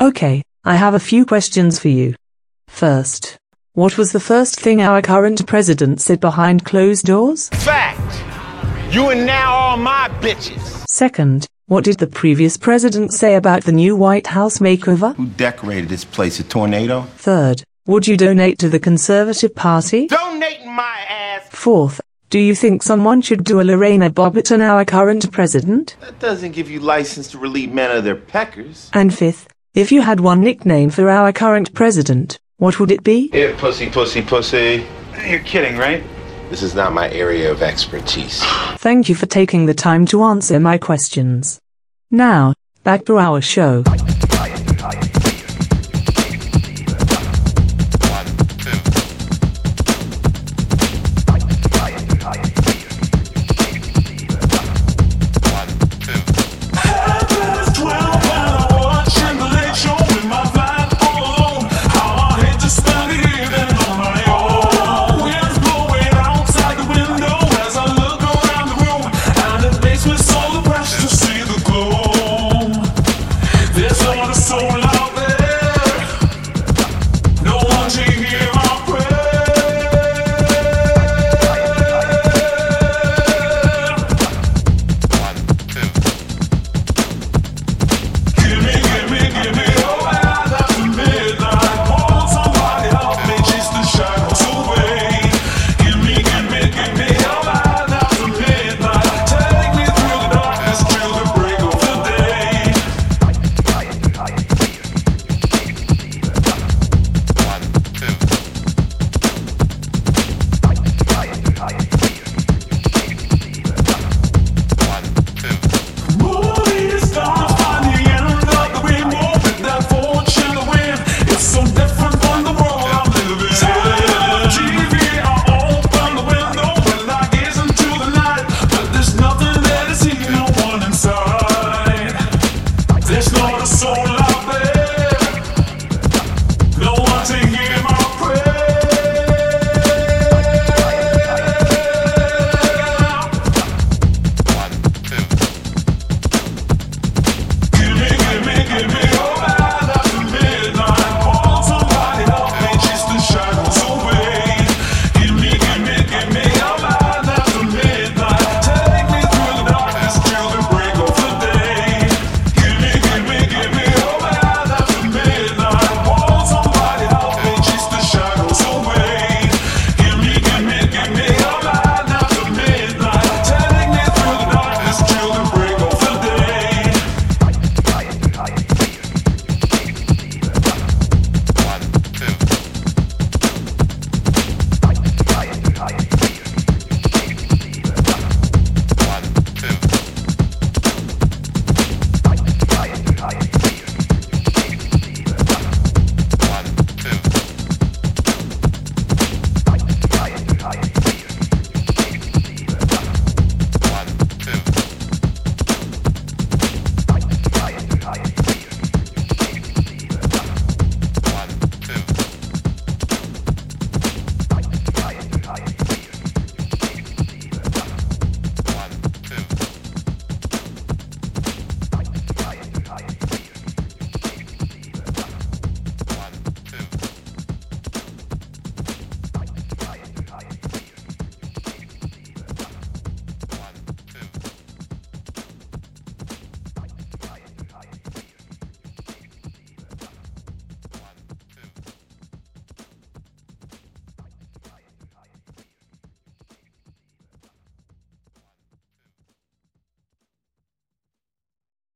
Okay, I have a few questions for you. First, what was the first thing our current president said behind closed doors? Fact! You and now all my bitches! Second, what did the previous president say about the new White House makeover? Who decorated this place, a tornado? Third, would you donate to the Conservative Party? Donating my ass! Fourth, do you think someone should do a Lorena Bobbitt on our current president? That doesn't give you license to relieve men of their peckers. And fifth, if you had one nickname for our current president, what would it be? Yeah, pussy, pussy, pussy. You're kidding, right? This is not my area of expertise. Thank you for taking the time to answer my questions. Now, back to our show. So loud.